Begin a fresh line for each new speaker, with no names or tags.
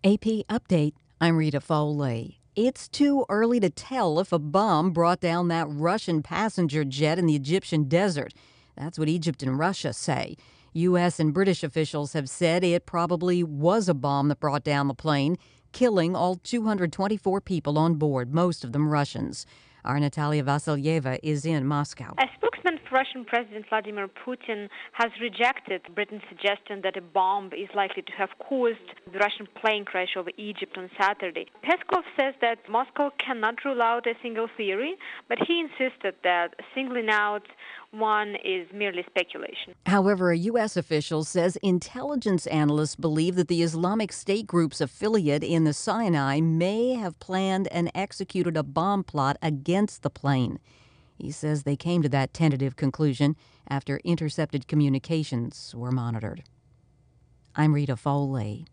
AP Update. I'm Rita Foley. It's too early to tell if a bomb brought down that Russian passenger jet in the Egyptian desert. That's what Egypt and Russia say. U.S. and British officials have said it probably was a bomb that brought down the plane, killing all 224 people on board, most of them Russians. Our Natalia Vasilyeva is in Moscow.
A spokesman for Russian President Vladimir Putin has rejected Britain's suggestion that a bomb is likely to have caused the Russian plane crash over Egypt on Saturday. Peskov says that Moscow cannot rule out a single theory, but he insisted that singling out one is merely speculation.
However, a U.S. official says intelligence analysts believe that the Islamic State group's affiliate in the Sinai may have planned and executed a bomb plot against the plane. He says they came to that tentative conclusion after intercepted communications were monitored. I'm Rita Foley.